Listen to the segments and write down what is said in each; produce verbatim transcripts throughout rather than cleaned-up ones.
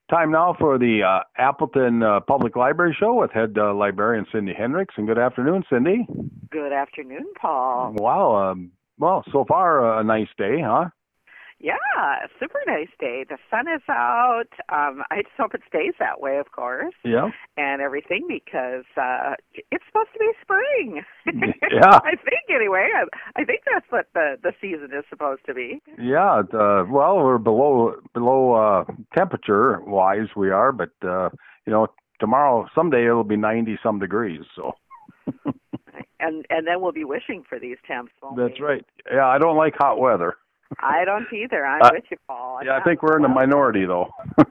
Time now for the uh, Appleton uh, Public Library Show with head uh, librarian Cindy Hendricks. And good afternoon, Cindy. Good afternoon, Paul. Wow. Um, well, so far uh, a nice day, huh? Yeah, super nice day. The sun is out. Um, I just hope it stays that way, of course. Yeah. And everything because uh, it's supposed to be spring. Yeah. I think anyway. I, I think that's what the, the season is supposed to be. Yeah. Uh, well, we're below below uh, temperature wise we are, but uh, you know tomorrow someday it'll be ninety some degrees. So. and and then we'll be wishing for these temps. Won't That's we? right. Yeah, I don't like hot weather. I don't either. I'm uh, with you, Paul. I'm yeah, I think we're in the minority, though.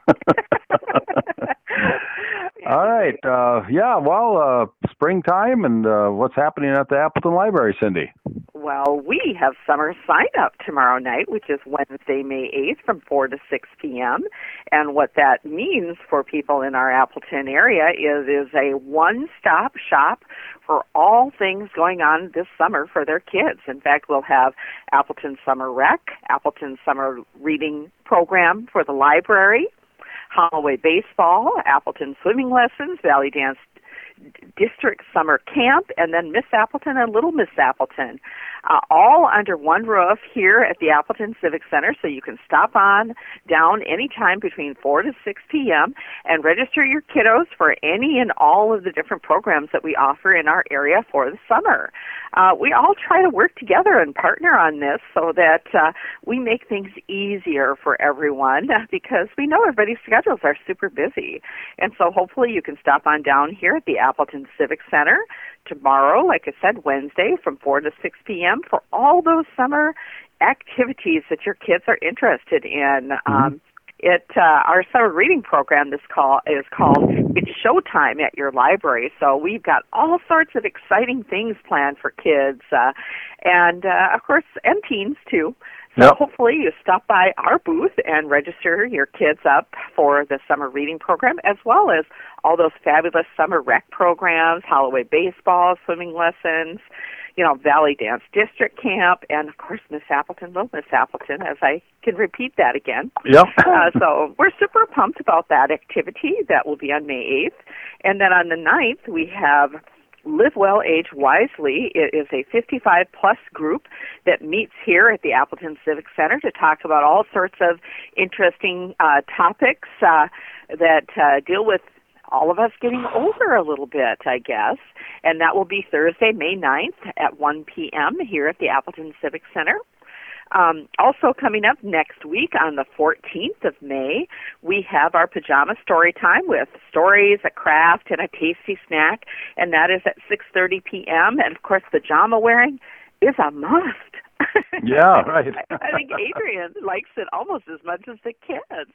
All right. Uh, yeah, well, uh, springtime, and uh, what's happening at the Appleton Library, Cindy? Well, we have summer sign-up tomorrow night, which is Wednesday, May eighth from four to six p.m. And what that means for people in our Appleton area is, is a one-stop shop for all things going on this summer for their kids. In fact, we'll have Appleton Summer Rec, Appleton Summer Reading Program for the library, Holloway Baseball, Appleton Swimming Lessons, Valley Dance District Summer Camp, and then Miss Appleton and Little Miss Appleton, uh, all under one roof here at the Appleton Civic Center, so you can stop on down anytime between four to six p.m. and register your kiddos for any and all of the different programs that we offer in our area for the summer. Uh, we all try to work together and partner on this so that uh, we make things easier for everyone because we know everybody's schedules are super busy. And so hopefully you can stop on down here at the Appleton Civic Center tomorrow, like I said, Wednesday from four to six p.m. for all those summer activities that your kids are interested in. Mm-hmm. Um, it uh, our summer reading program is called is called It's Showtime at Your Library. So we've got all sorts of exciting things planned for kids, uh, and uh, of course, and teens too. So yep. Hopefully you stop by our booth and register your kids up for the summer reading program, as well as all those fabulous summer rec programs, Holloway Baseball, swimming lessons, you know, Valley Dance District Camp, and, of course, Miss Appleton, Little Miss Appleton, as I can repeat that again. Yep. uh, so we're super pumped about that activity. That will be on May eighth. And then on the ninth, we have Live Well, Age Wisely. It is a fifty-five plus group that meets here at the Appleton Civic Center to talk about all sorts of interesting uh, topics uh, that uh, deal with all of us getting older a little bit, I guess. And that will be Thursday, May ninth at one p.m. here at the Appleton Civic Center. Um, also coming up next week on the fourteenth of May, we have our pajama story time with stories, a craft, and a tasty snack, and that is at six thirty p.m. And, of course, pajama wearing is a must. Yeah, right. I, I think Adrian likes it almost as much as the kids.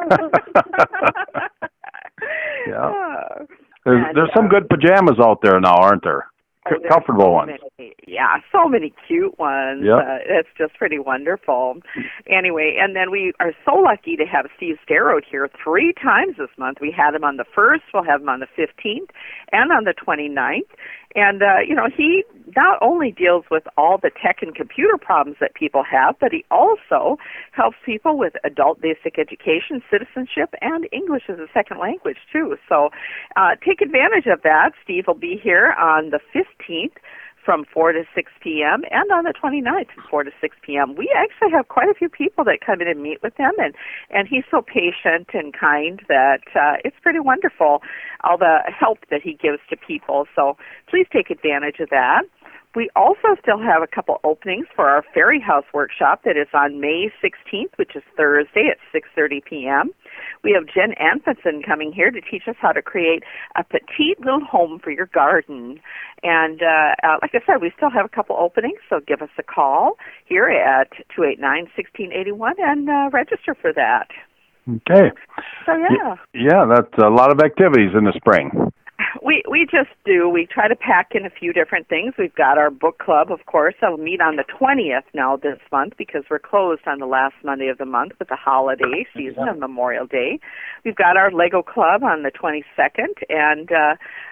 Yeah. There's, there's some good pajamas out there now, aren't there? Oh, comfortable so ones. Many, yeah, so many cute ones. Yep. Uh, it's just pretty wonderful. Anyway, and then we are so lucky to have Steve Starrode here three times this month. We had him on the first, we'll have him on the fifteenth, and on the twenty-ninth. And, uh, you know, he not only deals with all the tech and computer problems that people have, but he also helps people with adult basic education, citizenship, and English as a second language, too. So uh, take advantage of that. Steve will be here on the fifteenth from four to six p.m. and on the twenty-ninth from four to six p.m. We actually have quite a few people that come in and meet with him, and, and he's so patient and kind that uh, it's pretty wonderful, all the help that he gives to people. So please take advantage of that. We also still have a couple openings for our Fairy House workshop that is on May sixteenth, which is Thursday at six thirty p.m. We have Jen Anfinson coming here to teach us how to create a petite little home for your garden. And uh, uh, like I said, we still have a couple openings, so give us a call here at two eight nine, one six eight one and uh, register for that. Okay. So, yeah. Yeah, that's a lot of activities in the spring. We we just do. We try to pack in a few different things. We've got our book club, of course. I'll meet on the twentieth now this month because we're closed on the last Monday of the month with the holiday season of Memorial Day. We've got our Lego club on the twenty-second, and uh,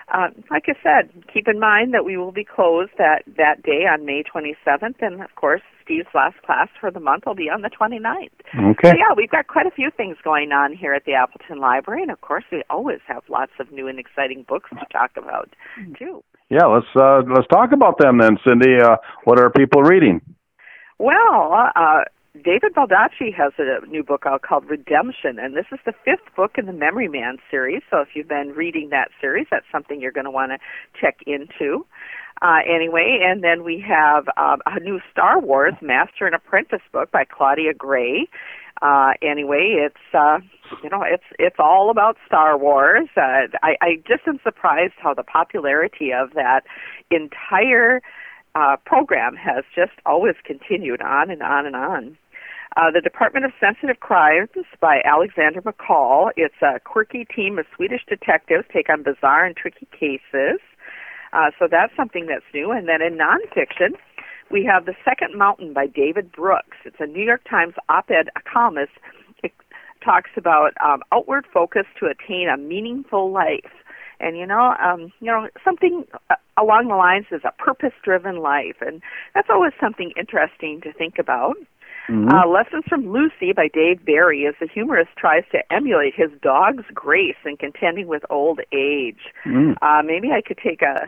uh, like I said, keep in mind that we will be closed that, that day on May twenty-seventh, and of course, Steve's last class for the month will be on the twenty-ninth. Okay. So yeah, we've got quite a few things going on here at the Appleton Library, and of course, we always have lots of new and exciting books to talk about, too. Yeah, let's uh, let's talk about them then, Cindy. Uh, what are people reading? Well, uh, David Baldacci has a new book out called Redemption, and this is the fifth book in the Memory Man series. So if you've been reading that series, that's something you're going to want to check into. Uh, anyway, and then we have um, a new Star Wars Master and Apprentice book by Claudia Gray. Uh, anyway, it's uh, you know it's it's all about Star Wars. Uh, I, I just am surprised how the popularity of that entire uh, program has just always continued on and on and on. Uh, the Department of Sensitive Crimes by Alexander McCall. It's a quirky team of Swedish detectives take on bizarre and tricky cases. Uh, so that's something that's new. And then in nonfiction, we have The Second Mountain by David Brooks. It's a New York Times op-ed columnist. It talks about um, outward focus to attain a meaningful life. And, you know, um, you know, something along the lines is a purpose-driven life. And that's always something interesting to think about. Mm-hmm. Uh, Lessons from Lucy by Dave Barry as the humorist tries to emulate his dog's grace in contending with old age. Mm. Uh, maybe I could take a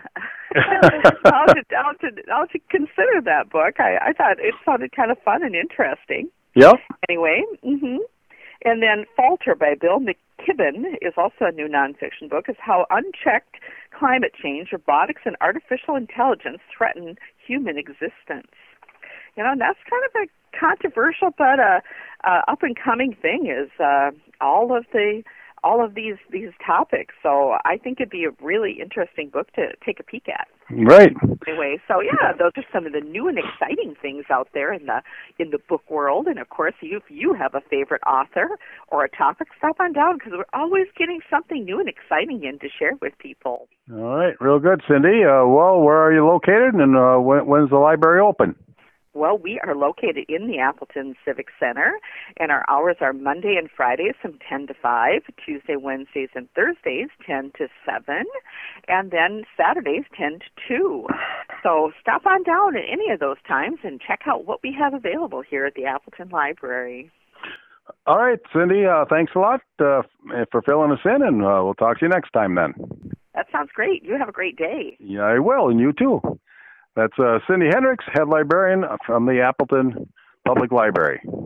I'll, to, I'll, to, I'll to consider that book. I, I thought it sounded kind of fun and interesting. Yep. Anyway, mm-hmm. And then Falter by Bill McKibben is also a new nonfiction book. Is how unchecked climate change, robotics, and artificial intelligence threaten human existence. You know, and that's kind of a controversial but a uh, uh, up and coming thing is uh, all of the all of these these topics. So I think it'd be a really interesting book to take a peek at. Right. Anyway, so yeah, those are some of the new and exciting things out there in the in the book world. And of course, if you have a favorite author or a topic, stop on down because we're always getting something new and exciting in to share with people. All right, real good, Cindy. Uh, well, where are you located, and uh, when, when's the library open? Well, we are located in the Appleton Civic Center, and our hours are Monday and Fridays from ten to five, Tuesday, Wednesdays, and Thursdays ten to seven, and then Saturdays ten to two. So stop on down at any of those times and check out what we have available here at the Appleton Library. All right, Cindy, uh, thanks a lot uh, for filling us in, and uh, we'll talk to you next time then. That sounds great. You have a great day. Yeah, I will, and you too. That's uh, Cindy Hendricks, head librarian from the Appleton Public Library.